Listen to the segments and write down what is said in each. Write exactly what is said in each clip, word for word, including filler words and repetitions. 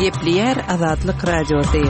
Gepleyer Azatlyk Radiosu.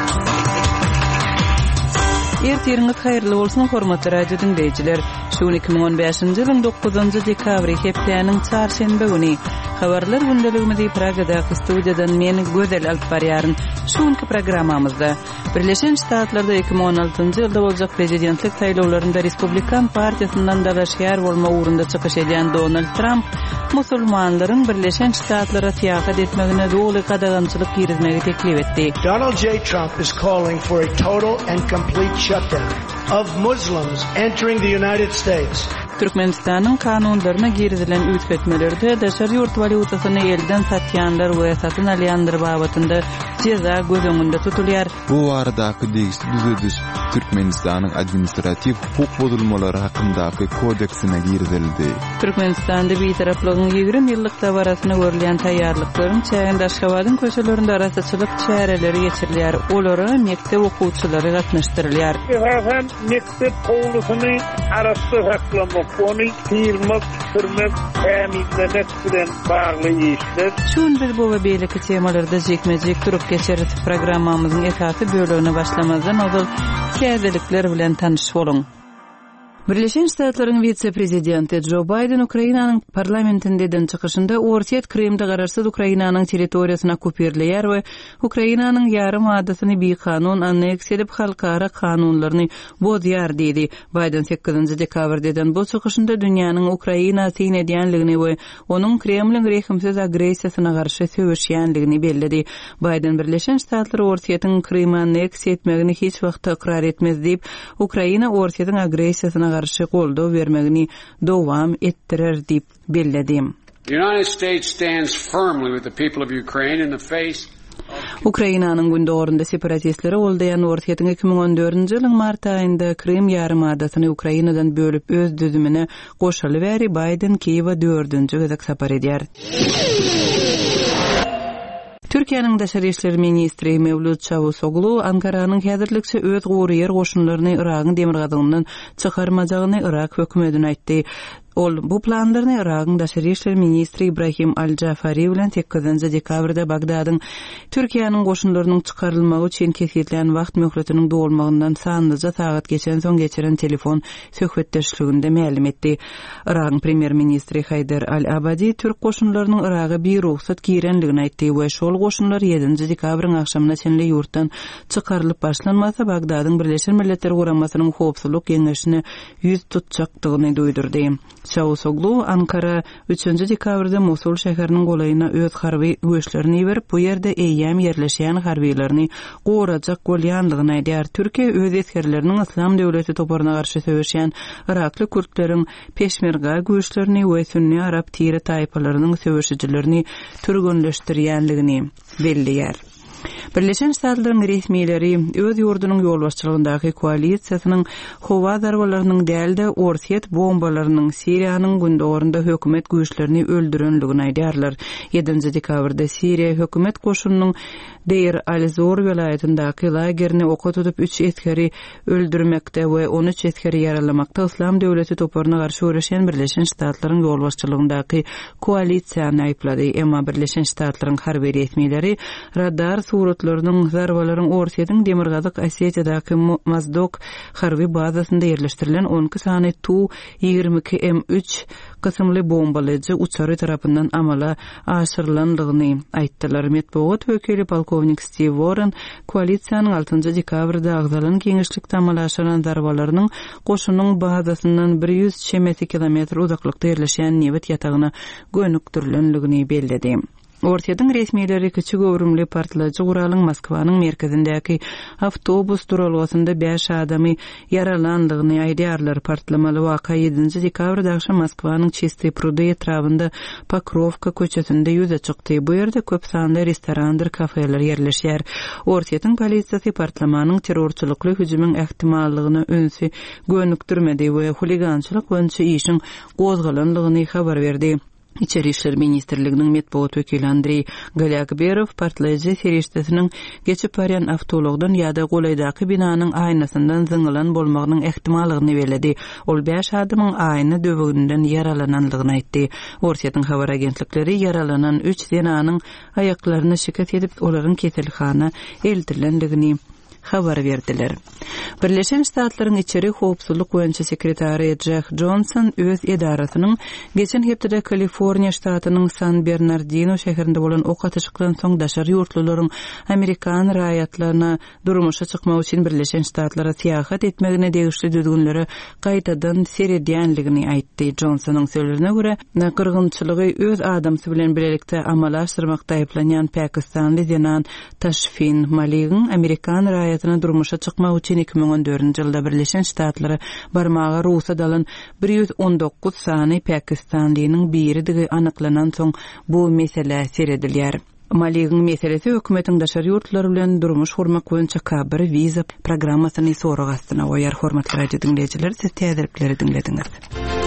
Ertiriniz hayırlı bolsun hormatly radio dinleyijiler. Şu iki ming on beşinji ýylyň dokuzynjy dekabry hepdeniň çarşembe güni habarlar gündeligimizi Pragada studiýadan men Gözel alyp barýaryn. Şuňky programmamyzda Birleşen Ştatlarda iki ming on altynjy ýylda boljak prezidentlik saýlawlarynda Respublikan partiýasyndan dalaşýar bolma ugrunda çykyş edýän Donald Trump musulmanlaryň Birleşen Ştatlara tiýakat etmegine doly kadagamçylyk girizmegi teklip etdi. Donald J. Trump is calling for a total and complete shutdown of Muslims entering the United States. Türkmenistanyň kanunlaryna girizilen üýtgetmelerde daşary ýurt valutasyny elden satýanlar we satyn alýanlar babatynda ceza göz öňünde tutulýar. Bu aradaky degişli düzüdüş Türkmenistanyň administrativ hukuk bozulmalary hakyndaky kodeksine girizildi. Türkmenistanda beýtaraplygyň ýygrimi ýyllyk dabarasyna görülen taýýarlyklaryň çäginde Aşgabatyň köşelerinde araççylyk çäreleri geçirilýär. Olara mektep okuwçylary gatnaşdyrylýar. Hem mektep owlusyny arasy haklamak, ony firmak, firmak täminlemek bilen bagly işler. Şun biz bu we beýleki temalarda jekmejek durup geçeris programmamyzyň esasy bölümine başlamazdan ozal käzelikler bilen tanyş bolun. Birleşen Ştatlaryň vice-prezidenti Joe Biden Ukrainanyň parlamentinde çykyşynda Orset Krymda gararsız Ukrainanyň territoriýasyna köpürleýär we Ukrainanyň ýarym adatyny bir kanun anneks edip halkara kanunlaryny bozýar diýdi. Biden sekizinji dekabrden bu çykyşynda dünýäniň Ukraina syň edýänligini we onuň Kremliň rehimsiz agresiýasyna garşy söwüşýänligini bellidi. Biden Birleşen Ştatlary Orsetyň Krymy anneks etmegini hiç wagt ikrar etmez diýip Ukraina Orsetyň agresiýasyna garşy goldaw bermegini dowam ettirer diýip belledi. The United States stands firmly with the people of Ukraine in the face Ukrainanyň gündorunda separatistleri oldayan Orsetyň iki ming on dördünji ýylyň mart aýynda Krym ýarymadasyny Ukrainadan bölüp öz düzümine goşaly bäri Biden Kiýewa dördünji gezek sapar edýär. Türkiýanyň daşary işleri ministri Mevlut Çavuşoglu Ankaranyň häzirlikçe öz gowy ýer goşunlaryny Iragyň demirgazyndan çykarmajagyny Irak hökümetine aýtdy. Ol bu planlaryny Iragyň daşary işleri ministri Ibrahim Al-Jafari bilen sekizinji dekabrda Bagdadyň Türkiýanyň goşunlarynyň çykarylmagy üçin kesililen wagt möhletiniň dolmagyndan sanlyca sagat geçen soň geçiren telefon söhbetdeşliginde ma'lum etdi. Iragyň premier ministri Haydar Al-Abadi Türk goşunlarynyň Iraga bir ruhsat girenligini aýtdy we şol goşunlar ýedinji dekabryň akşamyna çenli ýurtdan çykarylyp başlanmasa Bagdadyň Birleşen Milletler Guramasynyň howpsuzlyk geňeşini ýüz tutjakdygyny duýdurdy. Çavuşoglu Ankara üçünji dekabrda Mosul şäheriniň golaýyna öz harby güýçlerini berip bu ýerde eýýäm ýerleşýän harbylaryny gorajak bolýanlygyny aýdýar. Türkiýe öz eskerleriniň Islam döwleti toparyna garşy söwüşýän Irakly kurtleriň peşmerga güýçlerini we sünni arab tire taýpalarynyň söwüşçilerini türgünleşdirýänligini belliýär. Birleşen Ştatlaryň resmiýetleri öz ýurdunyň ýolbaşçylygyndaky koalisiýasynyň howa zarbalarynyň dälde Orset bombalarynyň Siriýanyň gündorunda hökümet güýçlerini öldürenligini aýdýarlar. ýedinji dekabrda Siriýa hökümet goşunynyň Deir al-Zor welaýatyndaky lagerini oka tutup üç eskeri öldürmekde we on üç eskeri ýaralamakda Islam döwleti toparyna garşy öreşen Birleşen Ştatlaryň ýolbaşçylygyndaky koalisiýany aýplady. Emma Birleşen Ştatlaryň harby resmiýetleri radar suratlarynyň zarbalaryň Orsetyň demirgazyk Osetiýadaky Mozdok harby bazasynda ýerleşdirilen on iki sany Tu ýigirmi iki M üç kysymly bombalaýjy uçary tarapyndan amala aşyrylandygyny aýtdylar. Medeniýet wekili polkovnik Steve Warren koalisiýanyň altynjy dekabrda agzalan geňişlikde amalaşylan zarbalarynyň goşunyň bazasyndan bir ýüz kilometr uzaklykda ýerleşýän Newt ýatagyna gönükdirilenligini belledi. Orsetyň resmiýetleri kiçik öwrümli partlaýjy guralyň Moskwanyň merkezindäki awtobus duralgysynda beş adamy yaralandygyny aýdýarlar. Partlamaly waka ýedinji dekabrda akşam Moskwanyň Чистый prudy etrafynda Pokrovka köçesinde ýüze çykdy. Bu ýerde köp sanly restoranlar, kafeler ýerleşýär. Orsetyň polisiýasy partlamanyň terrorçylykly hüjümüň ähtimallygyny öňsi gönükdirmedi we huligançylyk boýunça işiň gozgalandygyny habar berdi. İçeri işler ministrliginiň medeniýet wekili Andrey Galakberov partlayıcı serişdesiniň geçip barýan awtologdan ýa-da golaydaky binanyň aýnasyndan zyňylan bolmagynyň ehtimallygyny beledi. Ol beş adamyň aýna döwüginden yaralananlygyny aýtdy. Orsiýatyň habar agentlikleri yaralanan üç zenanyň aýaklaryny şikat edip olaryň keselhana eltilendigini habar verdiler. Birleşen Ştatlaryň içeri howpsuzlyk boýunça sekretary Jack Johnson öz edarasynyň geçen hepde Kaliforniýa ştatynyň San Bernardino şäherinde bolan ok atyşykdan soň daşary ýurtluklaryň Amerikan raýatlaryna durmuşa çykmak üçin Birleşen Ştatlara seýahat etmegine degişli düzgünleri gaýtadan seredýänligini aýtdy. Johnsonyň sözlerine görä, kırgınçylygy öz adamsy bilen bilelikde amalaşdyrmakda aýplanýan Pakistanly zenan Tashfin Malik'in Amerikan raýatyna durmuşa çykmak üçin iki ming on dördünji ýylda Birleşen Ştatlara barmagy ruhsat alan bir ýüz on dokuz sany Pakistanlynyň biridigi anyklanan soň bu mesele seredilýär. Malik'in meselesi hökümetiň daşary ýurtlary bilen durmuş gurmak boýunça K bir viza programmasyny soragy astyna goýar. Hormatly radio dinleýijiler, siz täzirikleri dinlediňiz.